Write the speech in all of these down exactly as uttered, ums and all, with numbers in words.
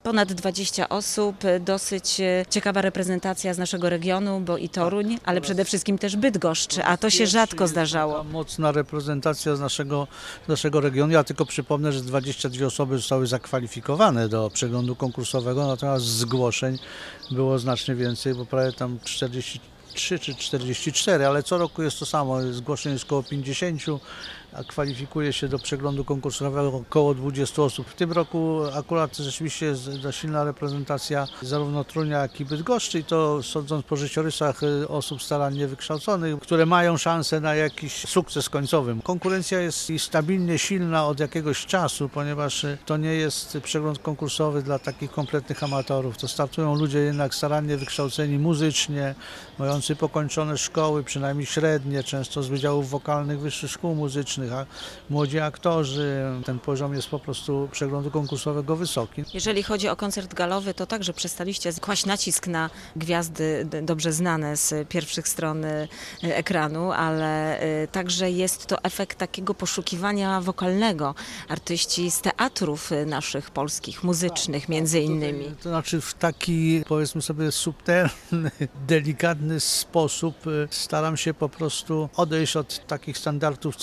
Ponad dwadzieścia osób, dosyć ciekawa reprezentacja z naszego regionu, bo i Toruń, ale przede wszystkim też Bydgoszcz, a to się rzadko zdarzało. Mocna reprezentacja z naszego, z naszego regionu. Ja tylko przypomnę, że dwadzieścia dwie osoby zostały zakwalifikowane do przeglądu konkursowego, natomiast zgłoszeń było znacznie więcej, bo prawie tam czterdzieści trzy czy czterdzieści cztery, ale co roku jest to samo. Zgłoszeń jest około pięćdziesiąt, a kwalifikuje się do przeglądu konkursowego około dwadzieścia osób. W tym roku akurat rzeczywiście jest silna reprezentacja zarówno Torunia, jak i Bydgoszczy i to sądząc po życiorysach osób starannie wykształconych, które mają szansę na jakiś sukces końcowy. Konkurencja jest stabilnie silna od jakiegoś czasu, ponieważ to nie jest przegląd konkursowy dla takich kompletnych amatorów. To startują ludzie jednak starannie wykształceni muzycznie, mający pokończone szkoły, przynajmniej średnie, często z wydziałów wokalnych wyższych szkół muzycznych, a młodzi aktorzy. Ten poziom jest po prostu przeglądu konkursowego wysoki. Jeżeli chodzi o koncert galowy, to także przestaliście kłaść nacisk na gwiazdy dobrze znane z pierwszych stron ekranu, ale także jest to efekt takiego poszukiwania wokalnego. Artyści z teatrów naszych polskich, muzycznych między innymi. To znaczy w taki, powiedzmy sobie, subtelny, delikatny sposób staram się po prostu odejść od takich standardów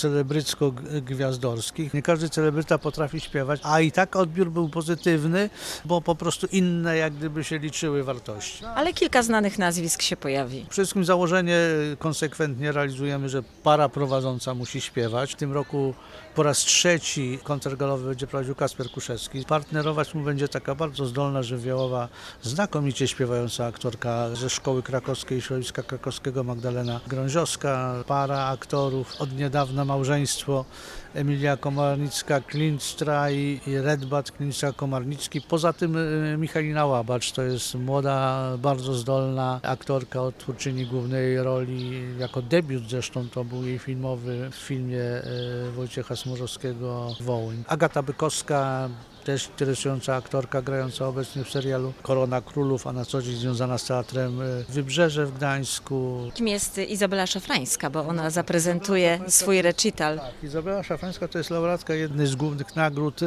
celebrycko-gwiazdorskich. Nie każdy celebryta potrafi śpiewać, a i tak odbiór był pozytywny, bo po prostu inne jak gdyby się liczyły wartości. Ale kilka znanych nazwisk się pojawi. Przede wszystkim założenie konsekwentnie realizujemy, że para prowadząca musi śpiewać. W tym roku po raz trzeci koncert galowy będzie prowadził Kasper Kuszewski. Partnerować mu będzie taka bardzo zdolna, żywiołowa, znakomicie śpiewająca aktorka ze Szkoły Krakowskiej, Środowiska Krakowskiego Magdalena Grąziowska. Para aktorów, od niedawna małżeństwo Emilia Komarnicka-Klindstra i Redbat Klindstra-Komarnicki. Poza tym Michalina Łabacz to jest młoda, bardzo zdolna aktorka, odtwórczyni głównej roli. Jako debiut zresztą to był jej filmowy w filmie Wojciecha Smurzowskiego Wołyń. Agata Bykowska, też interesująca aktorka, grająca obecnie w serialu Korona Królów, a na co dzień związana z teatrem Wybrzeże w Gdańsku. Kim jest Izabela Szafrańska, bo ona zaprezentuje swój recital. Tak, Izabela Szafrańska to jest laureatka jednej z głównych nagród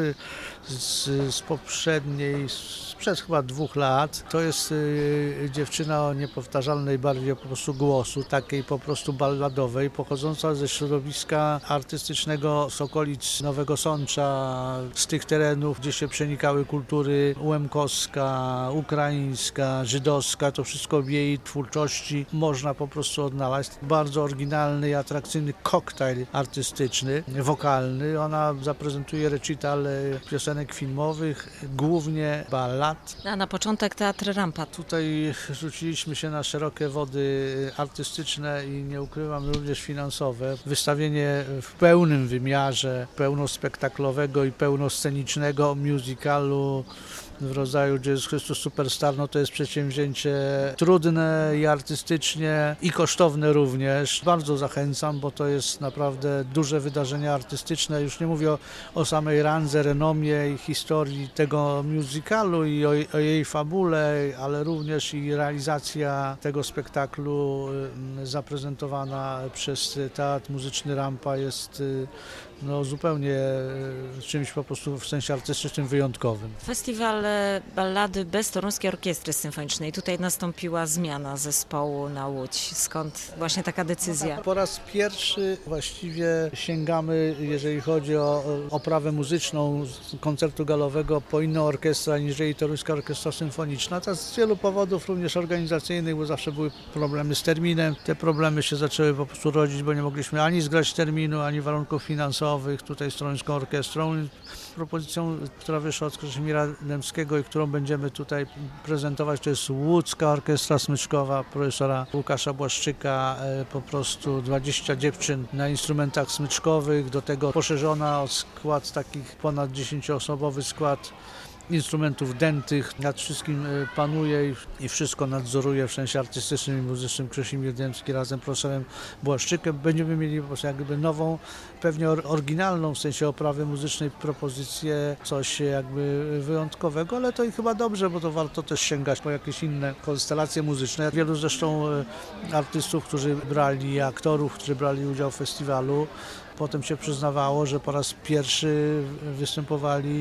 z, z poprzedniej, sprzed chyba dwóch lat. To jest y, dziewczyna o niepowtarzalnej barwie po prostu głosu, takiej po prostu balladowej, pochodząca ze środowiska artystycznego z okolic Nowego Sącza, z tych terenów, gdzie się przenikały kultury łemkowska, ukraińska, żydowska. To wszystko w jej twórczości można po prostu odnaleźć. Bardzo oryginalny i atrakcyjny koktajl artystyczny, wokalny. Ona zaprezentuje recital piosenek filmowych, głównie ballad. A na początek Teatr Rampa. Tutaj rzuciliśmy się na szerokie wody artystyczne i nie ukrywam również finansowe. Wystawienie w pełnym wymiarze, pełnospektaklowego i pełnoscenicznego musicalu w rodzaju Jezus Chrystus Superstar, no to jest przedsięwzięcie trudne i artystycznie i kosztowne również. Bardzo zachęcam, bo to jest naprawdę duże wydarzenie artystyczne. Już nie mówię o, o samej randze, renomie i historii tego musicalu i o, o jej fabule, ale również i realizacja tego spektaklu zaprezentowana przez Teatr Muzyczny Rampa jest no, zupełnie czymś po prostu w sensie artystycznym wyjątkowym. Festiwal ballady bez Toruńskiej Orkiestry Symfonicznej. Tutaj nastąpiła zmiana zespołu na Łódź. Skąd właśnie taka decyzja? Po raz pierwszy właściwie sięgamy, jeżeli chodzi o oprawę muzyczną koncertu galowego, po inną orkiestrę aniżeli Toruńska Orkiestra Symfoniczna. To z wielu powodów, również organizacyjnych, bo zawsze były problemy z terminem. Te problemy się zaczęły po prostu rodzić, bo nie mogliśmy ani zgrać terminu, ani warunków finansowych tutaj z Toruńską Orkiestrą. Propozycją, która wyszła od Krzyżimira Dębskiego i którą będziemy tutaj prezentować, to jest Łódzka Orkiestra Smyczkowa profesora Łukasza Błaszczyka. Po prostu dwadzieścia dziewczyn na instrumentach smyczkowych, do tego poszerzona o skład takich ponad dziesięcioosobowy skład instrumentów dętych. Nad wszystkim panuje i wszystko nadzoruje w sensie artystycznym i muzycznym Krzyżimir Dębski razem z profesorem Błaszczykiem. Będziemy mieli po prostu jakby nową, pewnie oryginalną w sensie oprawy muzycznej propozycję, coś jakby wyjątkowego, ale to i chyba dobrze, bo to warto też sięgać po jakieś inne konstelacje muzyczne. Wielu zresztą artystów, którzy brali, aktorów, którzy brali udział w festiwalu, potem się przyznawało, że po raz pierwszy występowali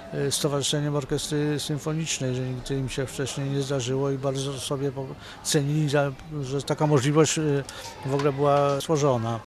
y, Stowarzyszeniem Orkiestry Symfonicznej, że nigdy im się wcześniej nie zdarzyło i bardzo sobie po- cenili, za- że taka możliwość y, w ogóle była stworzona.